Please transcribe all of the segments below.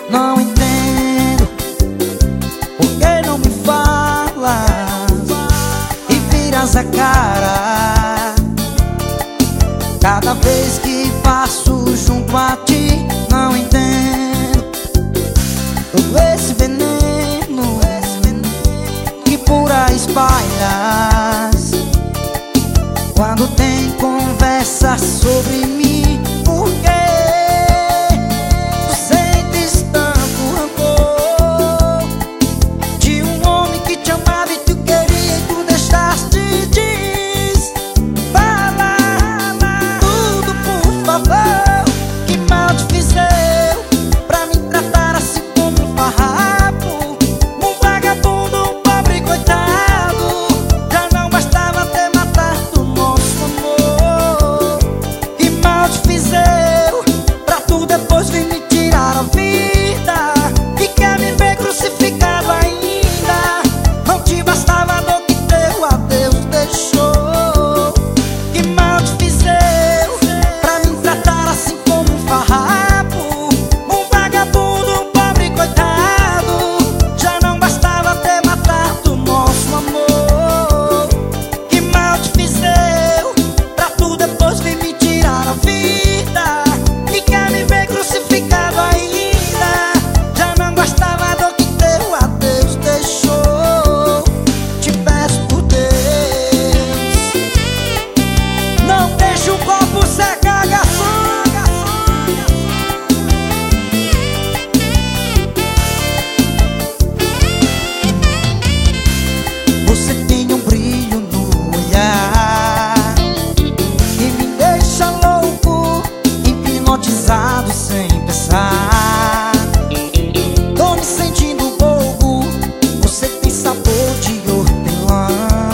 Não entendo por que não me falas e viras a cara cada vez que passo junto a ti. Não entendo todo esse veneno que por aí espalhas quando tem conversa sobre mim. Por quê? Tu sentes tanto rancor de um homem que te amava e tu queria e tu deixaste. Diz, fala tudo, por favor. Que mal te fiz eu pra me tratar assim como um farrapo, um vagabundo, um pobre coitado? Já não bastava ter matado o nosso amor. Que mal te fiz eu pra tu depois vir me tirar a vida e quer me ver crucificado ainda? Não te bastava a dor que teu adeus deixou. Que mal te fiz eu pra me tratar assim como um farrapo, um vagabundo, um pobre coitado? Já não bastava ter matado o nosso amor. Que mal te fiz eu pra tu depois vir me tirar a vida e quer me ver crucificado ainda? Já não bastava a dor que teu adeus deixou. Te peço por Deus, não deixe o copo secar, garçom. Você tem um brilho no olhar que me deixa louco, hipnotizado sem pensar. Tô me sentindo bobo. Você tem sabor de hortelã,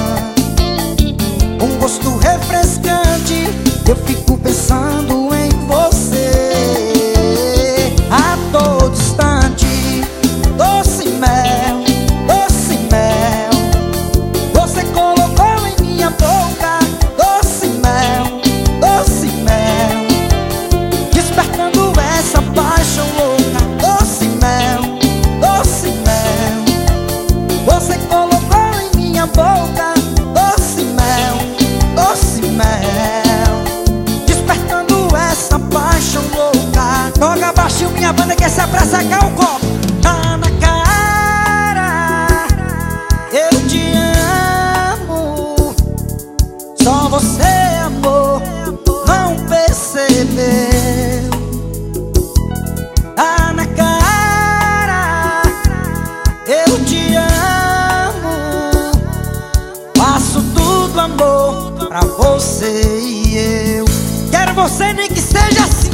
um gosto refrescante. Eu fico pensando em você a todo instante. Doce mel, doce mel, você colocou em minha boca. Doce mel, doce mel, despertando essa paixão louca. Doce mel, você colocou em minha boca. Doce mel, despertando essa paixão louca. Toca baixinho minha banda que essa é pra sacar o copo. Tá na cara, eu te amo. Só você, amor, não percebeu. Tá na cara, eu te amo. Faço tudo, amor, pra você e eu quero você nem que seja assim.